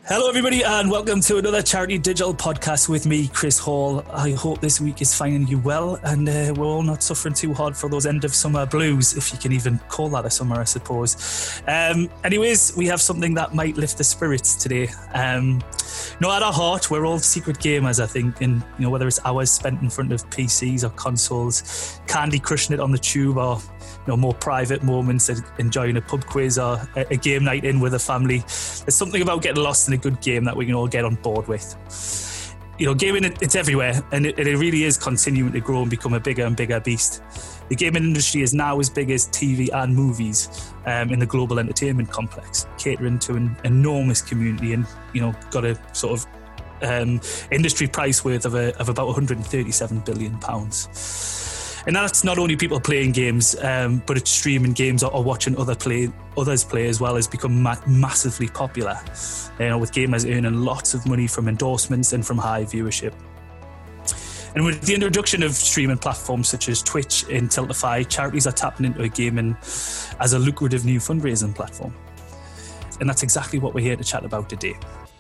Hello everybody and welcome to another Charity Digital podcast with me, Chris Hall. I hope this week is finding you well and we're all not suffering too hard for those end of summer blues, if you can even call that a summer, I suppose. Anyways, we have something that might lift the spirits today. At our heart, we're all secret gamers, I think, and whether it's hours spent in front of PCs or consoles, Candy Crushing it on the tube, or more private moments of enjoying a pub quiz or a game night in with a family. There's something about getting lost in a good game that we can all get on board with. Gaming, it's everywhere, and it really is continuing to grow and become a bigger and bigger beast. The gaming industry is now as big as TV and movies in the global entertainment complex, catering to an enormous community and, got a sort of industry price worth of about £137 billion. And that's not only people playing games, but it's streaming games or watching others play as well has become massively popular. With gamers earning lots of money from endorsements and from high viewership. And with the introduction of streaming platforms such as Twitch and Tiltify, charities are tapping into gaming as a lucrative new fundraising platform. And that's exactly what we're here to chat about today.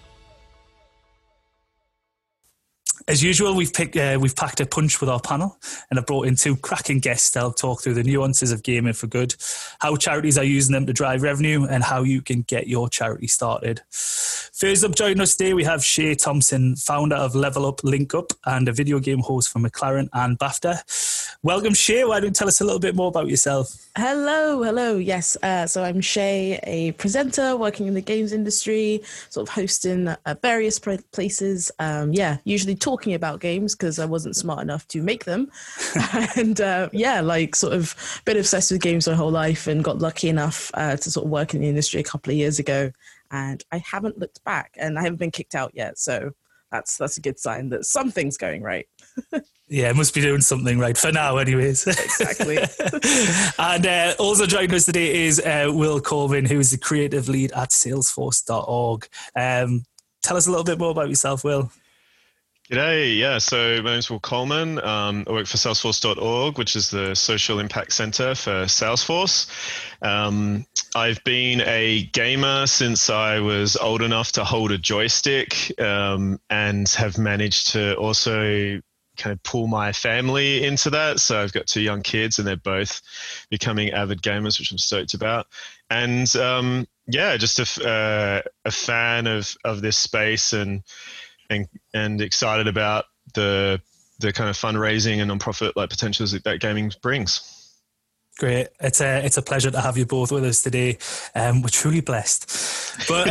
As usual, we've packed a punch with our panel and have brought in two cracking guests to help talk through the nuances of gaming for good, how charities are using them to drive revenue, and how you can get your charity started. First up, joining us today, we have Shay Thompson, founder of Level Up Link Up and a video game host for McLaren and BAFTA. Welcome, Shay. Why don't you tell us a little bit more about yourself? Hello. Yes, so I'm Shay, a presenter working in the games industry, sort of hosting various places. Usually talking about games because I wasn't smart enough to make them. And sort of been obsessed with games my whole life and got lucky enough to sort of work in the industry a couple of years ago. And I haven't looked back and I haven't been kicked out yet. So that's a good sign that something's going right. Yeah, it must be doing something right for now anyways. Exactly. And also joining us today is Will Colvin, who is the creative lead at Salesforce.org. Tell us a little bit more about yourself, Will. G'day. Yeah, so my name's Will Coleman. I work for Salesforce.org, which is the social impact center for Salesforce. I've been a gamer since I was old enough to hold a joystick, and have managed to also kind of pull my family into that. So I've got two young kids and they're both becoming avid gamers, which I'm stoked about. And just a fan of this space and excited about the kind of fundraising and nonprofit potentials that gaming brings. Great. It's a pleasure to have you both with us today. We're truly blessed. But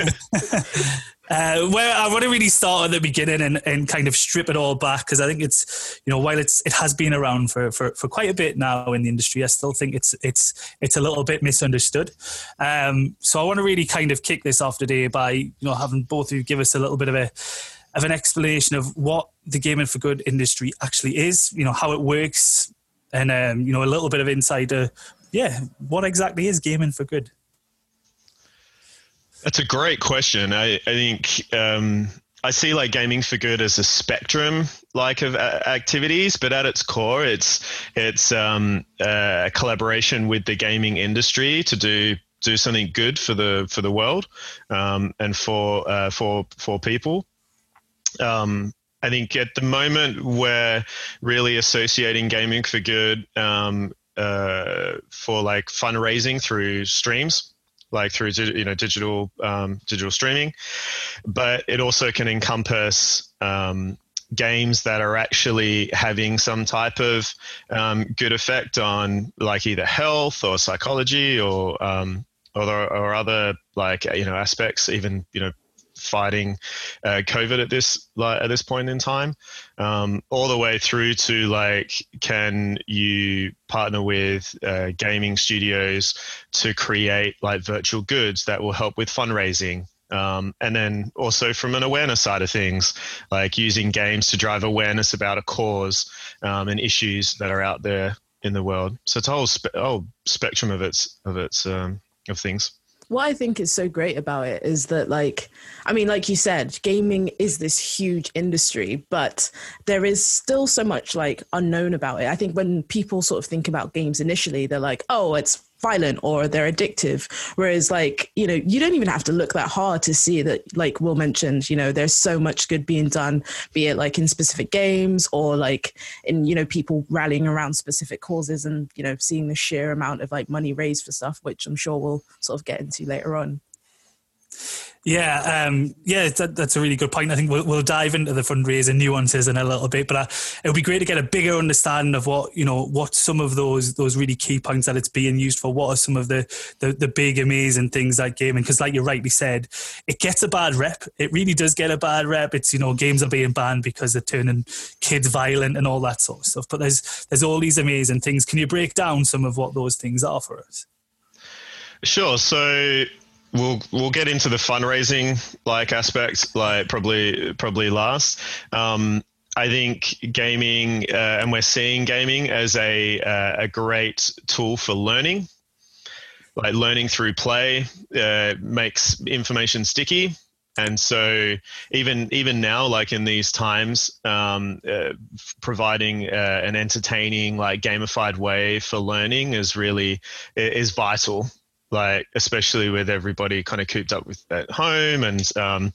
where I want to really start at the beginning and kind of strip it all back, because I think it's, while it has been around for quite a bit now in the industry, I still think it's a little bit misunderstood. So I want to really kind of kick this off today by, having both of you give us a little bit of an explanation of what the gaming for good industry actually is, how it works, and a little bit of insight to, what exactly is gaming for good? That's a great question. I think I see gaming for good as a spectrum of activities, but at its core, it's a collaboration with the gaming industry to do something good for the world, and for people. I think at the moment we're really associating gaming for good for fundraising through streams, through digital streaming, but it also can encompass games that are actually having some type of good effect on either health or psychology or other aspects, even fighting COVID at this point in time, all the way through to can you partner with gaming studios to create virtual goods that will help with fundraising, and then also from an awareness side of things, using games to drive awareness about a cause and issues that are out there in the world. So it's a whole spectrum of things. What I think is so great about it is that, like you said, gaming is this huge industry, but there is still so much unknown about it. I think when people sort of think about games initially, they're like, oh, it's violent or they're addictive. Whereas like, you know, you don't even have to look that hard to see that, like Will mentioned, you know, there's so much good being done, be it like in specific games or like in, you know, people rallying around specific causes and, you know, seeing the sheer amount of like money raised for stuff, which I'm sure we'll sort of get into later on. Yeah, that's a really good point. I think we'll dive into the fundraising nuances in a little bit, but it would be great to get a bigger understanding of what some of those really key points that it's being used for. What are some of the big amazing things like gaming? Because like you rightly said, it gets a bad rep. It really does get a bad rep. It's, you know, games are being banned because they're turning kids violent and all that sort of stuff. But there's all these amazing things. Can you break down some of what those things are for us? Sure. So we'll get into the fundraising like aspects like probably last. I think gaming, and we're seeing gaming as a great tool for learning. Like learning through play makes information sticky. And so even now, like in these times, providing an entertaining, like gamified way for learning is vital. Like, especially with everybody kind of cooped up at home and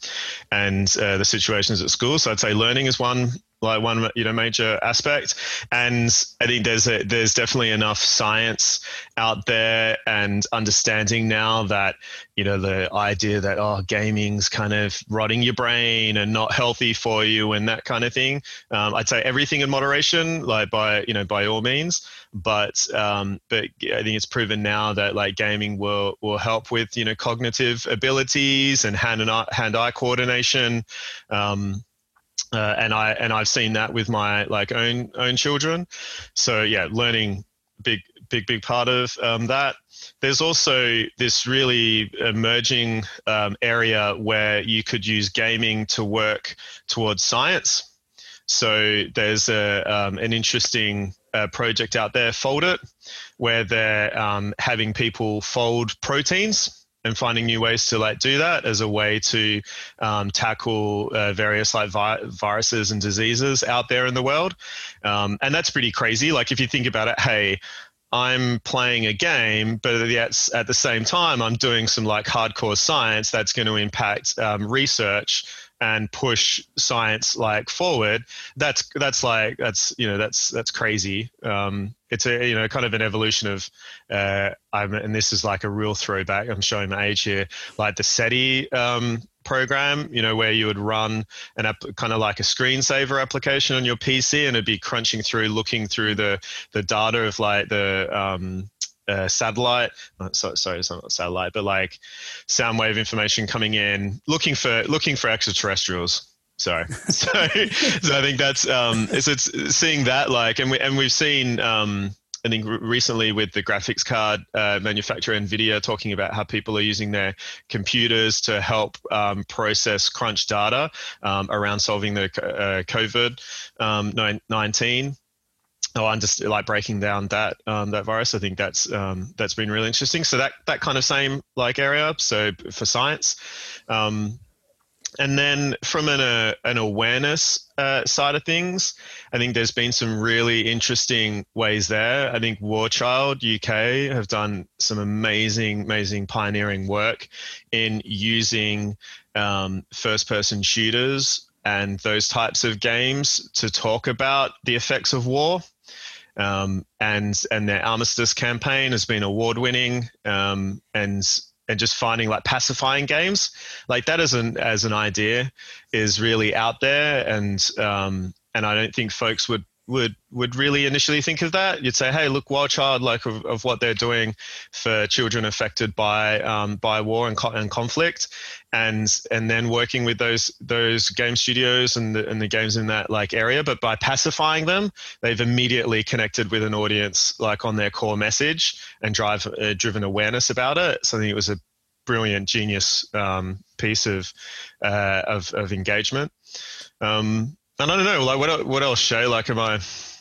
the situations at school. So I'd say learning is one major aspect. And I think there's definitely enough science out there and understanding now that, you know, the idea that, gaming's kind of rotting your brain and not healthy for you and that kind of thing. I'd say everything in moderation, like by all means. But I think it's proven now that like gaming will help with, you know, cognitive abilities and hand-eye coordination. And I've seen that with my like own children. So yeah, learning big part of that. There's also this really emerging area where you could use gaming to work towards science. So there's an interesting project out there, Fold It, where they're having people fold proteins and finding new ways to like do that as a way to tackle various like viruses and diseases out there in the world. And that's pretty crazy. Like if you think about it, hey, I'm playing a game, but at the same time, I'm doing some like hardcore science that's going to impact research and push science like forward. That's crazy. It's a, you know, kind of an evolution of, and this is like a real throwback. I'm showing my age here, like the SETI program, you know, where you would run kind of like a screensaver application on your PC, and it'd be crunching through, looking through the data of like the satellite. Sorry, it's not satellite, but like sound wave information coming in, looking for extraterrestrials. Sorry. So I think that's it's seeing that like, and we've seen I think recently with the graphics card manufacturer NVIDIA talking about how people are using their computers to help process crunch data around solving the COVID-19. Like breaking down that virus. I think that's been really interesting. So that kind of same like area. So for science. And then from an awareness side of things, I think there's been some really interesting ways there. I think War Child UK have done some amazing pioneering work in using first-person shooters and those types of games to talk about the effects of war. And their Armistice campaign has been award-winning, and just finding like pacifying games like that as an idea is really out there, and I don't think folks would really initially think of that. You'd say, hey, look, Wild Child, like of what they're doing for children affected by war and conflict, and then working with those game studios and the games in that like area, but by pacifying them, they've immediately connected with an audience like on their core message and driven awareness about it. So I think it was a brilliant, genius piece of engagement. And I don't know, like what else, Shay? Like, am I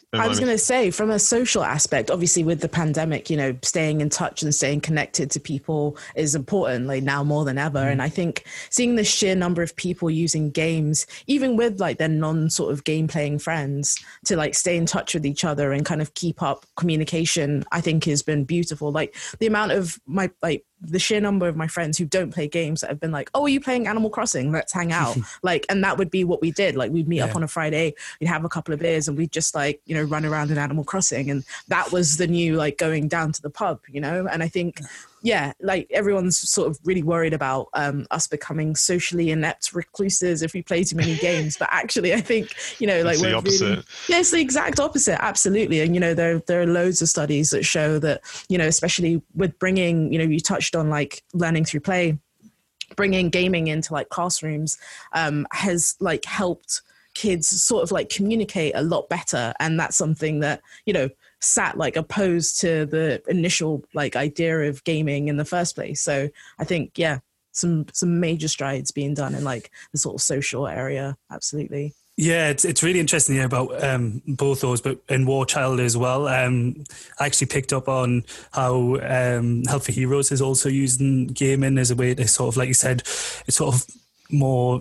I was going to say, from a social aspect, obviously with the pandemic, you know, staying in touch and staying connected to people is important, like now more than ever. And I think seeing the sheer number of people using games, even with like their non sort of game playing friends, to like stay in touch with each other and kind of keep up communication, I think has been beautiful. Like the amount of the sheer number of my friends who don't play games that have been like, oh, are you playing Animal Crossing? Let's hang out. And that would be what we did. Like we'd meet up on a Friday, we'd have a couple of beers and we'd just like, you know, run around in Animal Crossing. And that was the new, like going down to the pub, you know? And I think, like everyone's sort of really worried about us becoming socially inept recluses if we play too many games. But actually, I think, you know, like it's the opposite. It's the exact opposite. Absolutely. And, you know, there are loads of studies that show that, you know, especially with bringing, you know, you touched on like learning through play, bringing gaming into like classrooms has like helped kids sort of like communicate a lot better. And that's something that, you know, sat like opposed to the initial like idea of gaming in the first place. So I think, some major strides being done in like the sort of social area. Absolutely. Yeah, it's really interesting about both those, but in War Child as well. I actually picked up on how Help for Heroes is also using gaming as a way to sort of, like you said, it's sort of more,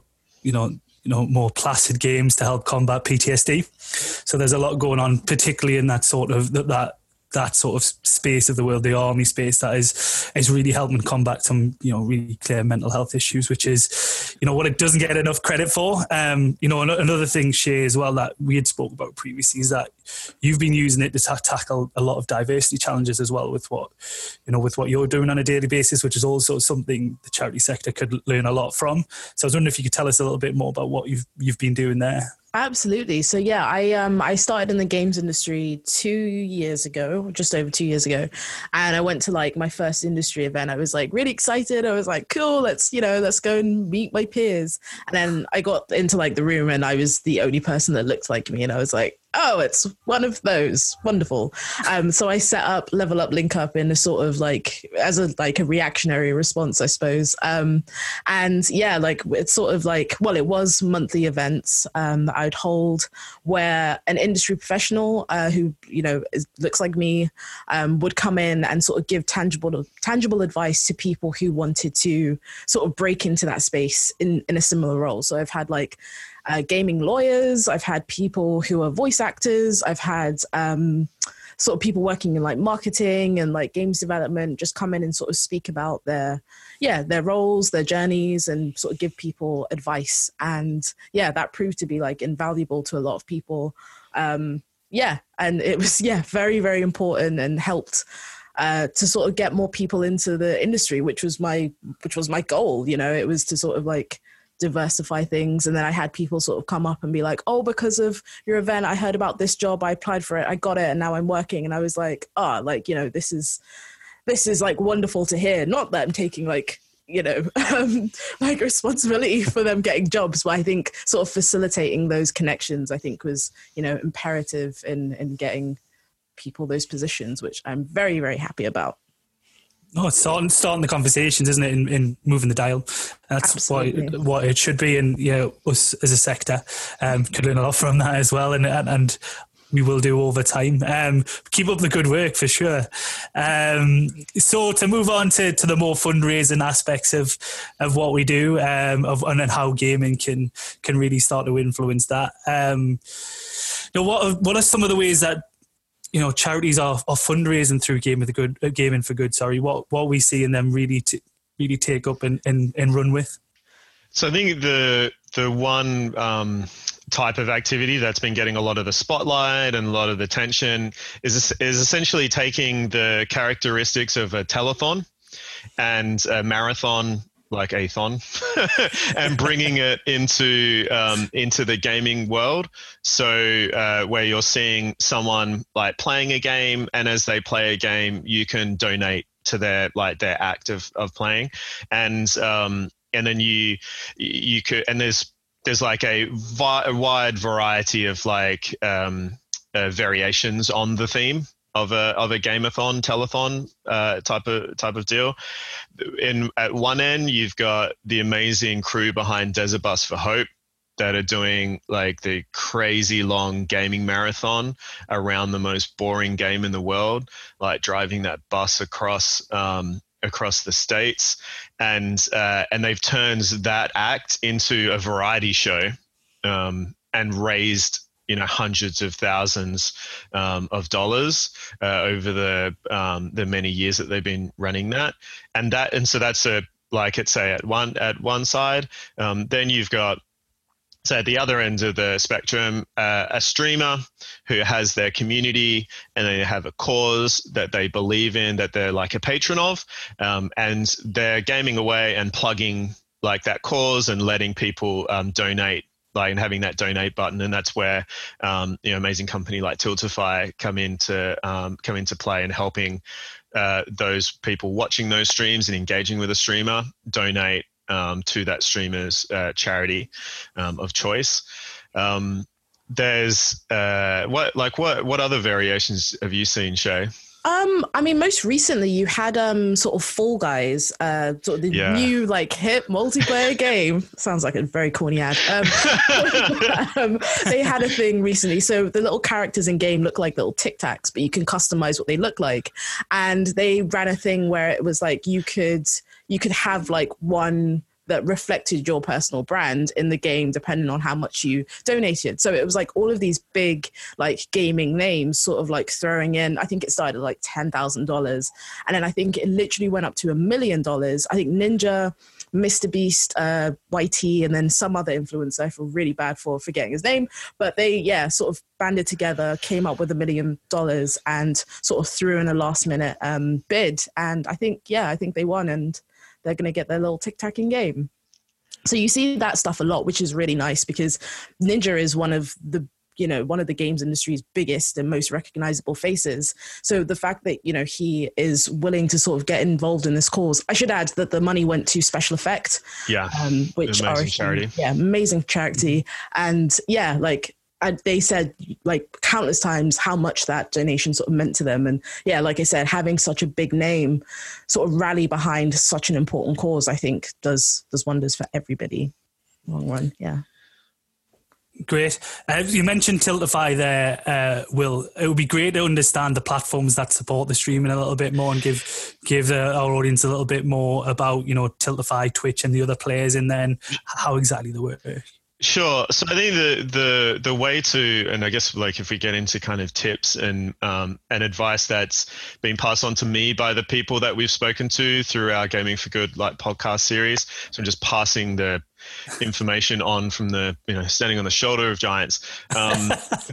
more placid games to help combat PTSD. So there's a lot going on, particularly in that sort of that sort of space of the world, the army space, that is really helping combat some, really clear mental health issues, which is, what it doesn't get enough credit for. Another thing, Shay, as well, that we had spoke about previously is that you've been using it to tackle a lot of diversity challenges as well with what you're doing on a daily basis, which is also something the charity sector could learn a lot from. So I was wondering if you could tell us a little bit more about what you've been doing there. Absolutely. So yeah, I started in the games industry 2 years ago, just over 2 years ago. And I went to like my first industry event. I was like really excited. I was like, cool, let's go and meet my peers. And then I got into like the room and I was the only person that looked like me. And I was like, oh, it's one of those. Wonderful. So I set up Level Up Link Up in a sort of like, as a reactionary response, I suppose. And yeah, like it's sort of like, well, it was monthly events that I'd hold where an industry professional who, looks like me would come in and sort of give tangible advice to people who wanted to sort of break into that space in a similar role. So I've had like gaming lawyers, I've had people who are voice actors, I've had sort of people working in like marketing and like games development just come in and sort of speak about their roles, their journeys, and sort of give people advice. And yeah, that proved to be like invaluable to a lot of people. And it was very, very important and helped to sort of get more people into the industry, which was my goal. It was to sort of like diversify things. And then I had people sort of come up and be like, oh, because of your event, I heard about this job, I applied for it, I got it, and now I'm working. And I was like, this is like wonderful to hear. Not that I'm taking like, like responsibility for them getting jobs, but I think sort of facilitating those connections, I think was, imperative in getting people those positions, which I'm very, very happy about. No, it's starting the conversations, isn't it, in moving the dial. That's what it should be. And us as a sector could learn a lot from that as well. And we will do over time. Keep up the good work for sure. So to move on to the more fundraising aspects of what we do, and how gaming can really start to influence that. What are some of the ways that charities are fundraising through Gaming for Good? Sorry, what we see in them really take up and run with. So I think the one type of activity that's been getting a lot of the spotlight and a lot of the attention is essentially taking the characteristics of a telethon and a marathon, like a-thon, and bringing it into the gaming world. So where you're seeing someone like playing a game, and as they play a game, you can donate to their act of playing, and then you could, and there's like a wide variety of like variations on the theme of a game-a-thon, telethon type of deal. At one end, you've got the amazing crew behind Desert Bus for Hope, that are doing like the crazy long gaming marathon around the most boring game in the world, like driving that bus across the states, and they've turned that act into a variety show, and raised hundreds of thousands of dollars over the many years that they've been running that, and so that's at one side. Then you've got, so at the other end of the spectrum, a streamer who has their community and they have a cause that they believe in, that they're like a patron of, and they're gaming away and plugging like that cause and letting people donate, like, and having that donate button. And that's where amazing company like Tiltify come into play, and helping those people watching those streams and engaging with a streamer donate to that streamer's charity of choice. There's what other variations have you seen, Shay? I mean, most recently you had sort of Fall Guys, sort of the new like hip multiplayer game. Sounds like a very corny ad. They had a thing recently. So the little characters in game look like little Tic Tacs, but you can customize what they look like. And they ran a thing where it was like you could have like one that reflected your personal brand in the game, depending on how much you donated. So it was like all of these big like gaming names sort of like throwing in. I think it started at like $10,000. And then I think it literally went up to $1 million. I think Ninja, Mr. Beast, YT, and then some other influencer. I feel really bad for forgetting his name, but they, sort of banded together, came up with $1 million and sort of threw in a last minute bid. And I think they won, and they're going to get their little tic-tac in game. So you see that stuff a lot, which is really nice, because Ninja is one of the games industry's biggest and most recognizable faces. So the fact that, he is willing to sort of get involved in this cause. I should add that the money went to Special Effect, which are amazing charity. Yeah, amazing charity. And they said like countless times how much that donation sort of meant to them. And like I said, having such a big name sort of rally behind such an important cause, I think does wonders for everybody long run. Yeah. Great. You mentioned Tiltify there, Will. It would be great to understand the platforms that support the streaming a little bit more, and give our audience a little bit more about, Tiltify, Twitch, and the other players in there, and how exactly they work. Sure. So I think the way to, and I guess like if we get into kind of tips and advice that's been passed on to me by the people that we've spoken to through our Gaming for Good like podcast series. So I'm just passing the information on from the standing on the shoulder of giants. When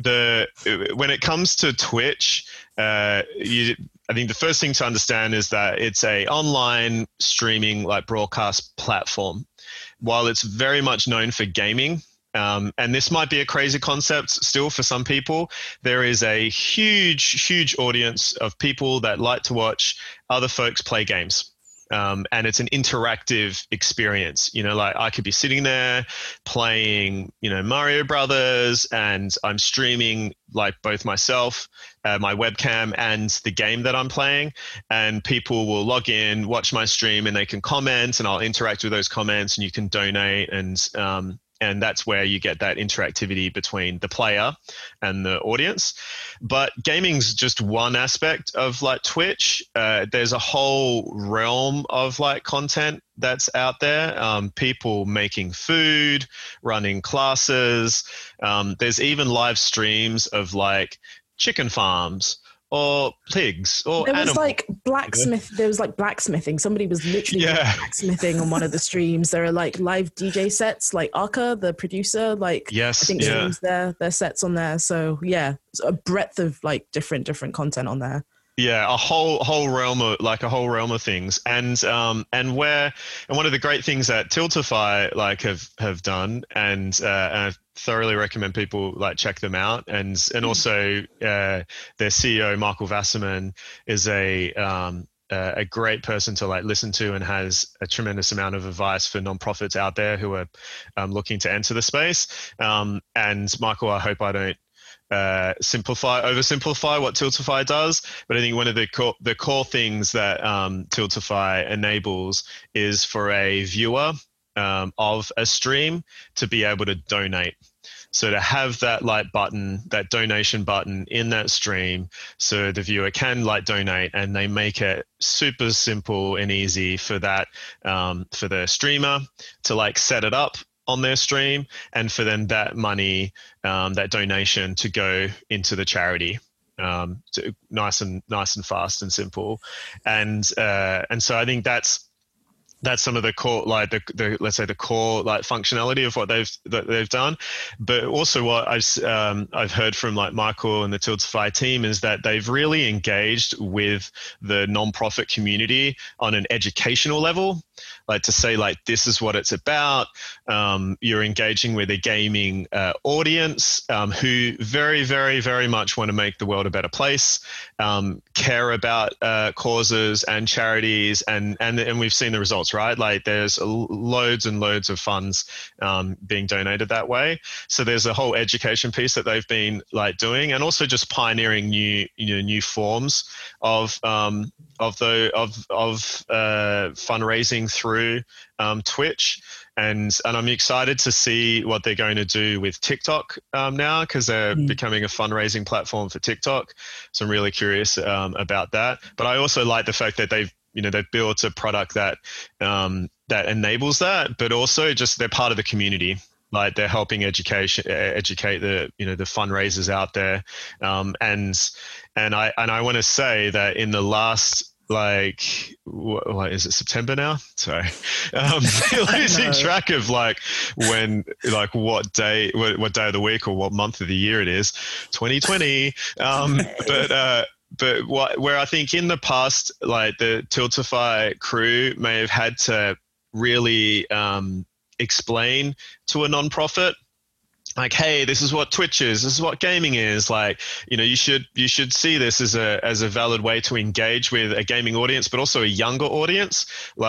it comes to Twitch, I think the first thing to understand is that it's a online streaming like broadcast platform. While it's very much known for gaming, and this might be a crazy concept still for some people, there is a huge audience of people that like to watch other folks play games. And it's an interactive experience. Like I could be sitting there playing, Mario Brothers, and I'm streaming like both myself, my webcam, and the game that I'm playing. And people will log in, watch my stream, and they can comment, and I'll interact with those comments, and you can donate, and that's where you get that interactivity between the player and the audience. But gaming's just one aspect of like Twitch. There's a whole realm of like content that's out there. People making food, running classes. There's even live streams of like chicken farms or pigs or there was animals. like blacksmithing. Somebody was literally blacksmithing on one of the streams. There are like live DJ sets, like Arca, the producer, like I think streams their sets on there. So a breadth of like different content on there. Yeah, a whole realm of things, and one of the great things that Tiltify like have done, and I thoroughly recommend people like check them out, and also their CEO Michael Wasserman is a great person to like listen to, and has a tremendous amount of advice for nonprofits out there who are looking to enter the space. And Michael, I hope I don't oversimplify what Tiltify does, but I think one of the core things that Tiltify enables is for a viewer of a stream to be able to donate. So to have that button, that donation button in that stream, so the viewer can donate, and they make it super simple and easy for that, for the streamer to set it up on their stream, and for then that money, that donation to go into the charity. Nice and fast and simple. And so I think that's some of the core, let's say the core functionality of what they've done. But also what I've heard from Michael and the Tiltify team is that they've really engaged with the nonprofit community on an educational level, to say this is what it's about. You're engaging with a gaming audience who very, very, very much want to make the world a better place, care about causes and charities, and we've seen the results, right? There's loads and loads of funds being donated that way. So there's a whole education piece that they've been doing, and also just pioneering new forms of fundraising through Twitch. And I'm excited to see what they're going to do with TikTok now, because they're becoming a fundraising platform for TikTok. So I'm really curious about that. But I also like the fact that they've built a product that enables that, but also just they're part of the community. They're helping educate the the fundraisers out there. And I want to say that in the last, what is it, September now? Sorry. Losing track of when, what day of the week or what month of the year it is, 2020. But where I think in the past, the Tiltify crew may have had to really explain to a nonprofit, hey, this is what Twitch is. This is what gaming is. You should see this as a valid way to engage with a gaming audience, but also a younger audience.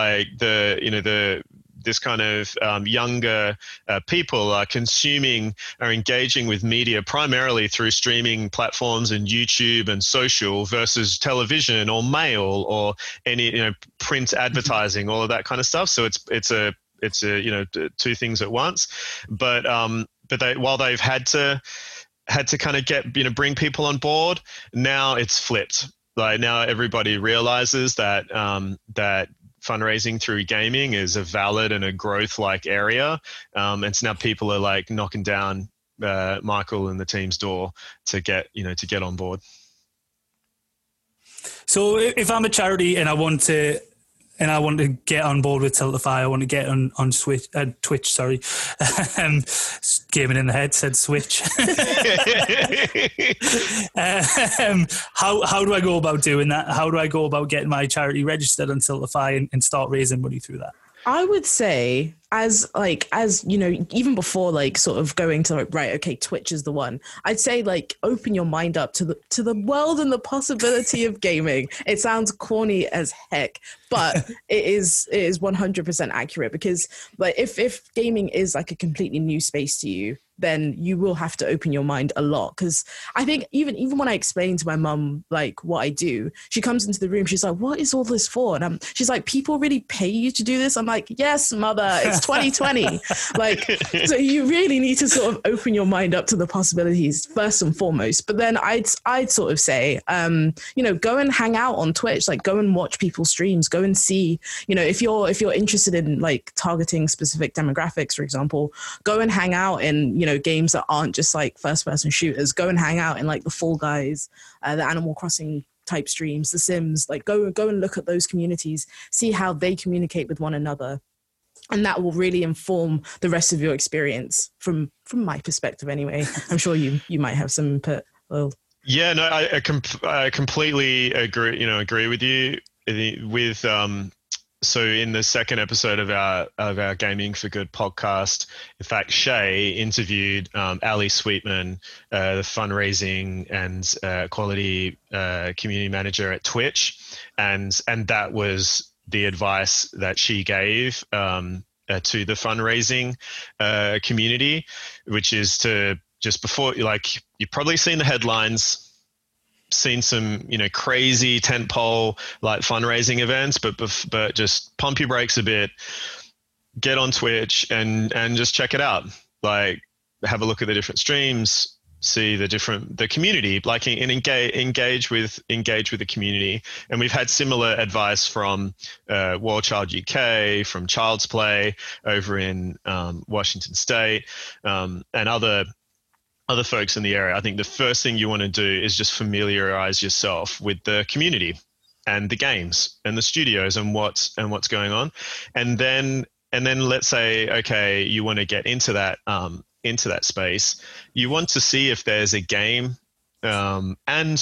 This kind of younger people are engaging with media primarily through streaming platforms and YouTube and social versus television or mail or any print advertising, all of that kind of stuff. So it's two things at once. But while they've had to kind of bring people on board, now it's flipped. Now everybody realizes that that fundraising through gaming is a valid and a growth area, and so now people are knocking down Michael and the team's door to get on board. So if I'm a charity and I want to get on board with Tiltify, I want to get on Twitch, sorry. Gaming in the head said Switch. How do I go about doing that? How do I go about getting my charity registered on Tiltify and start raising money through that? I would say as even before sort of going to right, okay, Twitch is the one. I'd say open your mind up to the world and the possibility of gaming. It sounds corny as heck, but it is 100% accurate, because if gaming is a completely new space to you, then you will have to open your mind a lot. Because I think even when I explain to my mum what I do, she comes into the room, she's like, what is all this for? And she's like, people really pay you to do this? I'm like, yes, mother, it's 2020. So you really need to sort of open your mind up to the possibilities first and foremost. But then I'd sort of say, go and hang out on Twitch, go and watch people's streams, go and see, if you're interested in targeting specific demographics, for example, go and hang out in, games that aren't just first person shooters. Go and hang out in the Fall Guys, the Animal Crossing type streams, The Sims. Go and look at those communities, see how they communicate with one another. And that will really inform the rest of your experience from my perspective anyway. I'm sure you might have some input. Well, yeah, no, I completely agree with you with, so in the second episode of our Gaming for Good podcast, in fact, Shay interviewed Ali Sweetman, the fundraising and quality community manager at Twitch, and that was the advice that she gave to the fundraising community, which is to just before, you've probably seen the headlines, seen some crazy tentpole fundraising events, but just pump your brakes a bit. get on Twitch and just check it out. Like, have a look at the different streams, see the community, like, and engage with the community. And we've had similar advice from World Child UK, from Child's Play over in Washington State, and other folks in the area. I think the first thing you want to do is just familiarize yourself with the community and the games and the studios and what's going on, and then let's say, okay, you want to get into that space. You want to see if there's a game and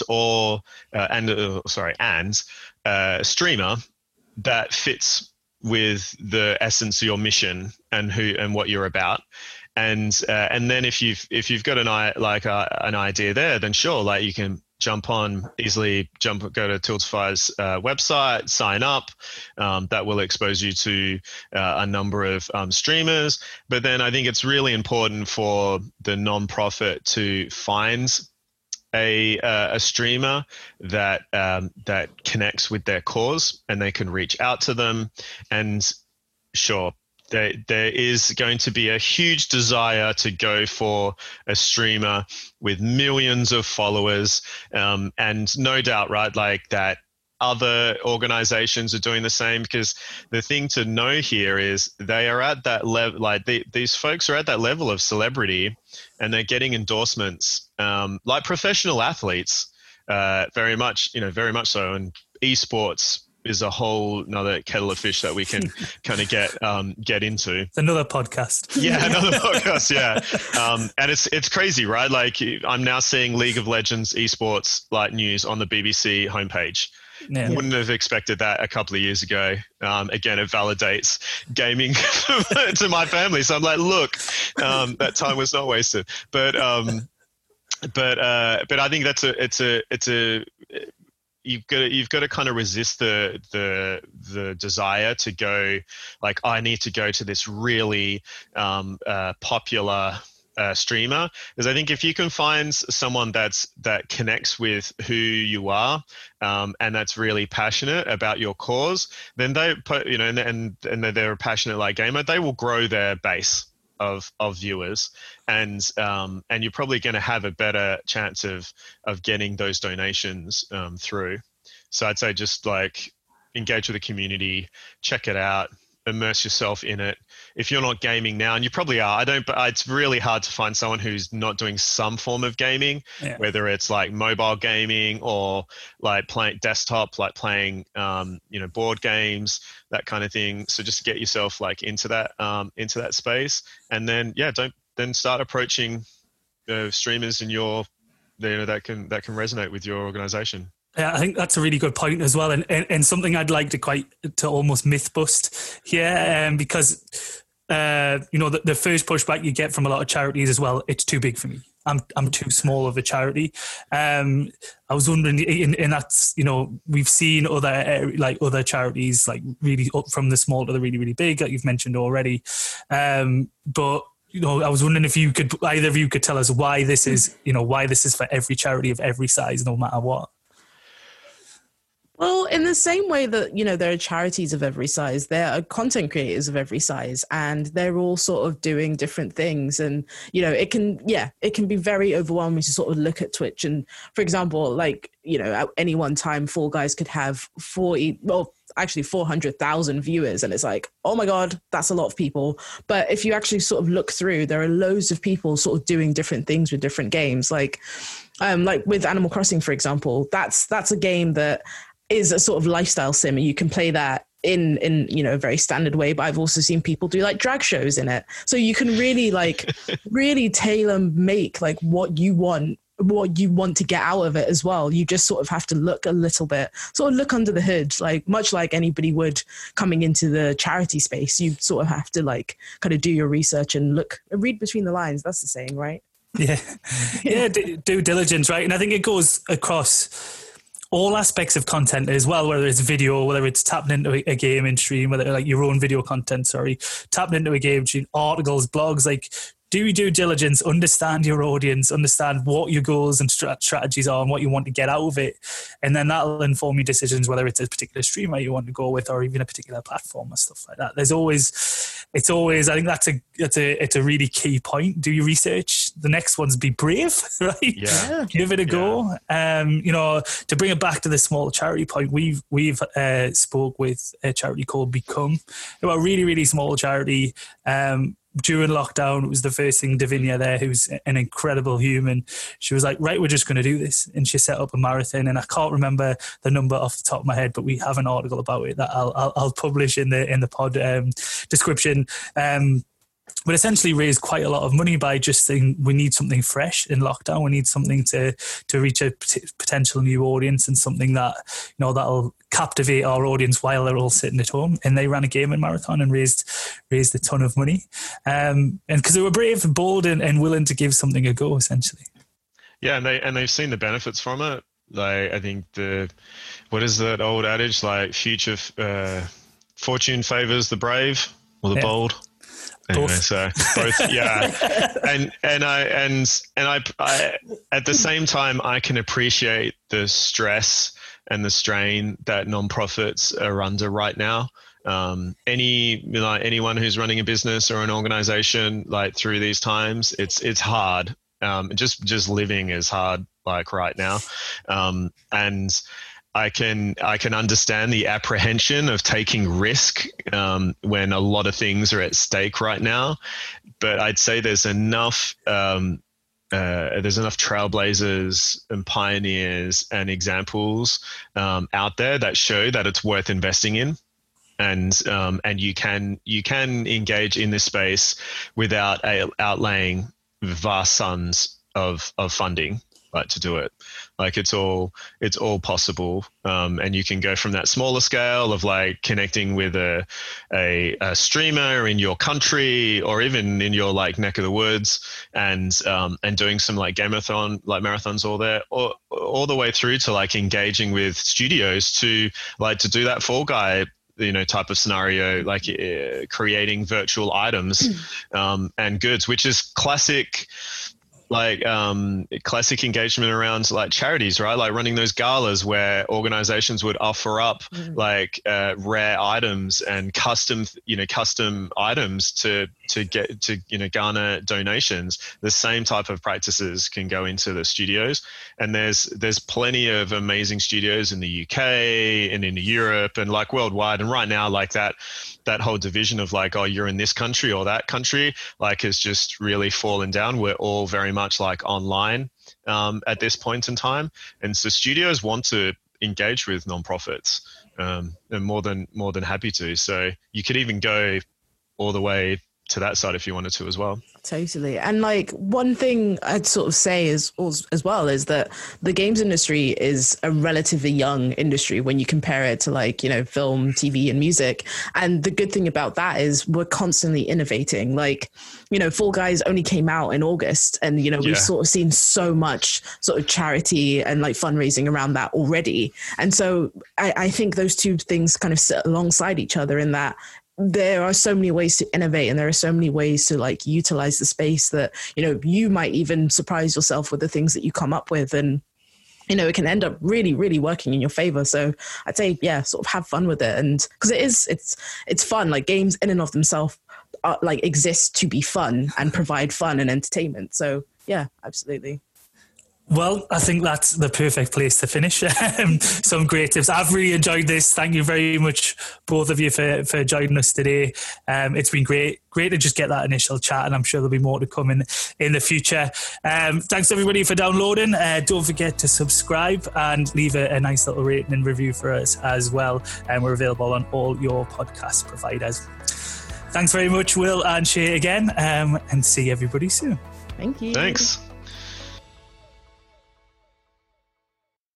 streamer that fits with the essence of your mission and what you're about. And then if you've got an idea there, then sure, like, you can go to Tiltify's website, sign up. That will expose you to a number of streamers. But then I think it's really important for the nonprofit to find a streamer that connects with their cause, and they can reach out to them. And sure, there is going to be a huge desire to go for a streamer with millions of followers, and no doubt, right, like, that other organizations are doing the same, because the thing to know here is they are at that level, like, these folks are at that level of celebrity, and they're getting endorsements, like professional athletes, very much so. And esports is a whole another kettle of fish that we can kind of get into. It's another podcast. Yeah, another podcast. Yeah, and it's crazy, right? Like, I'm now seeing League of Legends esports like news on the BBC homepage. Yeah. Wouldn't have expected that a couple of years ago. Again, it validates gaming to my family. So I'm like, look, that time was not wasted. But I think you've got to kind of resist the desire to go, like, I need to go to this really popular streamer, because I think if you can find someone that connects with who you are, and that's really passionate about your cause, then they put, and they're a passionate like gamer, they will grow their base of viewers, and you're probably going to have a better chance of getting those donations through. So I'd say just, like, engage with the community, check it out, immerse yourself in it. If you're not gaming now, and you probably are, it's really hard to find someone who's not doing some form of gaming, whether it's like mobile gaming or like playing desktop, like playing, board games, that kind of thing. So just get yourself like into that space, and then, then start approaching streamers in your, that can resonate with your organization. Yeah, I think that's a really good point as well, and something I'd like to almost myth bust here, because the first pushback you get from a lot of charities as well, it's too big for me. I'm too small of a charity. I was wondering, and that's, we've seen other charities, like, really up from the small to the really, really big, like you've mentioned already. But I was wondering if either of you could tell us why this is for every charity of every size, no matter what. Well, in the same way that, there are charities of every size, there are content creators of every size, and they're all sort of doing different things. And, it can be very overwhelming to sort of look at Twitch. And, for example, like, at any one time, Fall Guys could have 400,000 viewers. And it's like, oh my God, that's a lot of people. But if you actually sort of look through, there are loads of people sort of doing different things with different games. Like with Animal Crossing, for example, that's a game that is a sort of lifestyle sim, and you can play that in a very standard way. But I've also seen people do like drag shows in it. So you can really really tailor make like what you want to get out of it as well. You just sort of have to look a little bit, sort of look under the hood, like much like anybody would coming into the charity space. You sort of have to like kind of do your research and read between the lines. That's the saying, right? Yeah. Due diligence, right? And I think it goes across all aspects of content as well, whether it's video, whether it's tapping into a game in stream, whether like your own video content, tapping into a game stream, articles, blogs, like do your due diligence, understand your audience, understand what your goals and strategies are and what you want to get out of it. And then that'll inform your decisions, whether it's a particular streamer you want to go with or even a particular platform or stuff like that. It's always, I think it's a really key point. Do your research. The next one's be brave, right? Yeah. Give it a go. To bring it back to the small charity point, we've spoke with a charity called Become, a really, really small charity. During lockdown, it was the first thing. Davinia there, who's an incredible human, she was like, right, we're just going to do this. And she set up a marathon, and I can't remember the number off the top of my head, but we have an article about it that I'll publish in the pod description. But essentially raised quite a lot of money by just saying we need something fresh in lockdown. We need something to reach a potential new audience and something that, that'll captivate our audience while they're all sitting at home. And they ran a gaming marathon and raised a ton of money. And because they were brave and bold and willing to give something a go, essentially. Yeah, and they've seen the benefits from it. Like, I think what is that old adage? Like, fortune favors the brave or the bold. Anyway, so both, yeah, and I at the same time I can appreciate the stress and the strain that nonprofits are under right now. Anyone who's running a business or an organization, like, through these times, it's hard. Just living is hard, like, right now, and I can understand the apprehension of taking risk when a lot of things are at stake right now, but I'd say there's enough trailblazers and pioneers and examples out there that show that it's worth investing in, and you can engage in this space without outlaying vast sums of funding, like, to do it. Like, it's all possible, and you can go from that smaller scale of, like, connecting with a streamer in your country or even in your, like, neck of the woods, and doing some, like, game-a-thon, like, marathons all the way through to, like, engaging with studios to do that Fall Guy type of scenario, like creating virtual items and goods, which is classic. Like classic engagement around, like, charities, right? Like running those galas where organizations would offer up like rare items and custom items to garner donations. The same type of practices can go into the studios, and there's plenty of amazing studios in the UK and in Europe and, like, worldwide. And right now, like, that whole division of, like, oh, you're in this country or that country, like, has just really fallen down. We're all very much, like, online at this point in time, and so studios want to engage with nonprofits, and more than happy to. So you could even go all the way to that side if you wanted to as well. Totally. And, like, one thing I'd sort of say as well is that the games industry is a relatively young industry when you compare it to, like, film, TV and music. And the good thing about that is we're constantly innovating. Like, Fall Guys only came out in August, and, we've sort of seen so much sort of charity and, like, fundraising around that already. And so I think those two things kind of sit alongside each other in that there are so many ways to innovate, and there are so many ways to, like, utilize the space that, you might even surprise yourself with the things that you come up with, and, it can end up really, really working in your favor. So I'd say, yeah, sort of have fun with it. And because it's fun, like, games in and of themselves are, like, exist to be fun and provide fun and entertainment. So yeah, absolutely. Well, I think that's the perfect place to finish. Some great tips. I've really enjoyed this. Thank you very much, both of you, for joining us today. It's been great to just get that initial chat, and I'm sure there'll be more to come in the future. Thanks, everybody, for downloading. Don't forget to subscribe and leave a nice little rating and review for us as well. And we're available on all your podcast providers. Thanks very much, Will and Shay, again, and see everybody soon. Thank you. Thanks.